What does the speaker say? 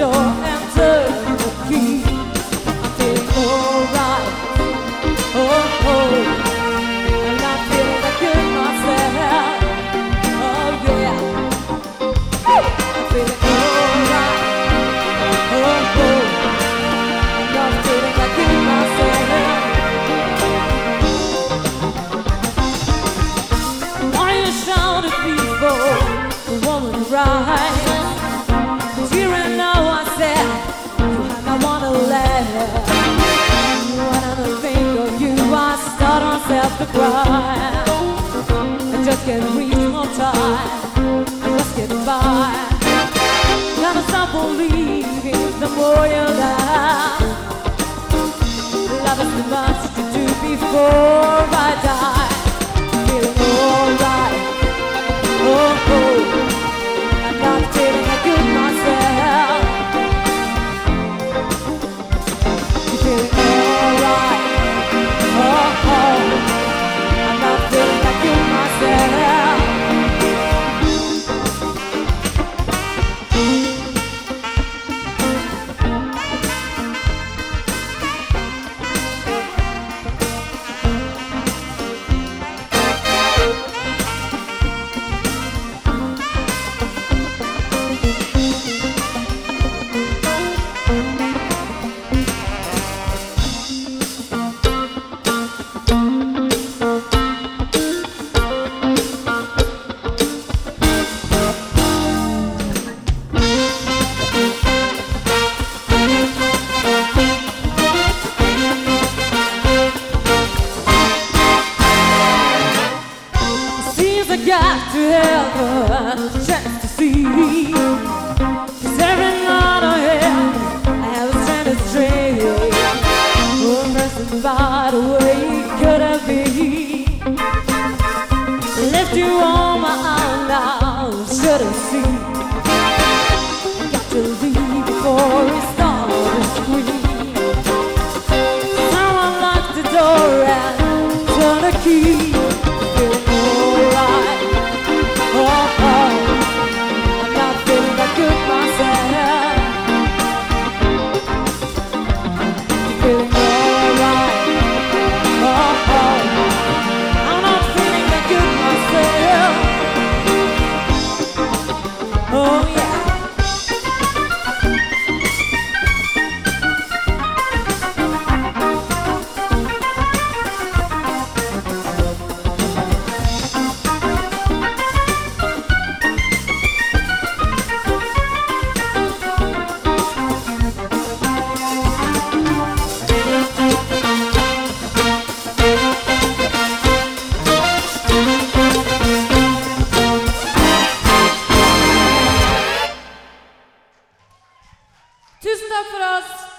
door and turn the key. I'm feeling alright. Oh, oh. And I'm feeling like good myself. Oh, yeah. I'm feeling alright. Oh, oh. And I'm feeling like good myself. Why you shouted before the woman right? Hearing now I said you had I wanna laugh. When I think of you I start myself to cry. I just can't reach more time. I must get by. Gotta stop believing the more you laugh. Love is too much to do before I die. Feeling alright. Oh, oh. I'm not feeling like good myself. You feeling alright? Oh, oh. I'm not feeling like good myself. I got to have a chance to see. 'Cause every night I have a strand of string. Oh, pressing by the way could I be? Left you on my own now, should have seen. Got to leave before it starts to scream. Someone locked the door and turned the key. Oh yeah. Tusen takk for oss!